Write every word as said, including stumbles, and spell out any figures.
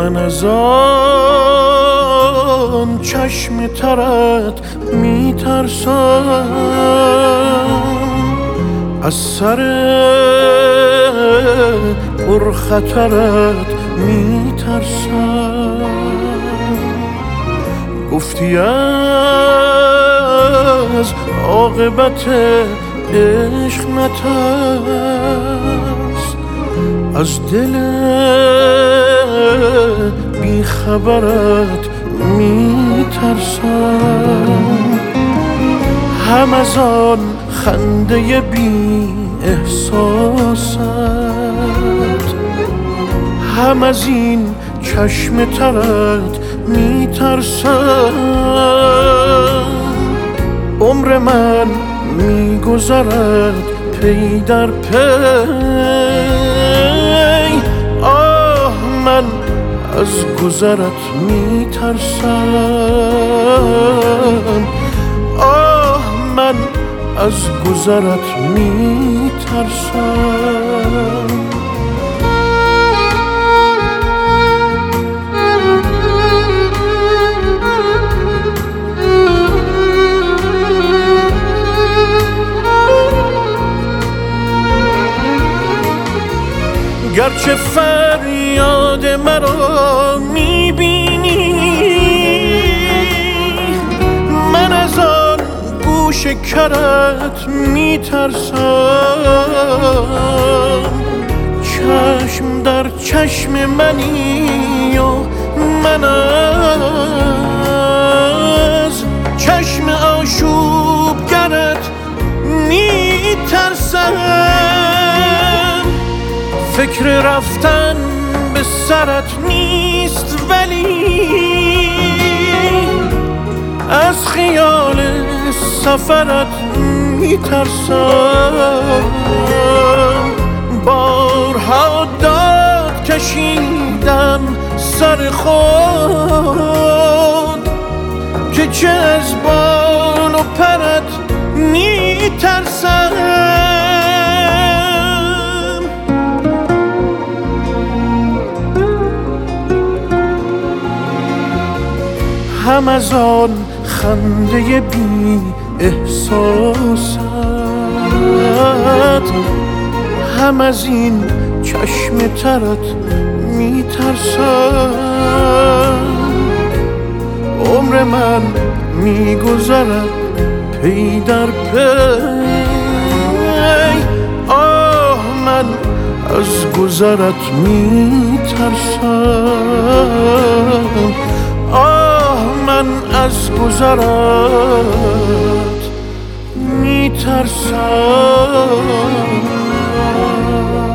من از آن چشم ترت میترسم، از سر پرخطرت میترسم. گفتی از عاقبت عشق نترس، از دل بیخبرت میترسم. هم از آن خنده بی احساست، هم از این چشم ترت میترسم. عمر من میگذرد پی در پی، آه من از گذرت میترسم، آه من از گذرت میترسم. گرچه فریاد مرا میبینی، من از آن گوش کرت میترسم. چشم در چشم منی و من از چشم آشوبگرت میترسم. فکر رفتن به سرت نیست ولی از خیال سفرت میترسم. بارها داد کشیدم سر خود که چه از بال و پرت میترسم. هم از آن خنده بی احساست، هم از این چشم ترت میترسم. عمر من میگذرد پی در پی، آه من از گذرت میترسم، آه من از گذرت میترسم.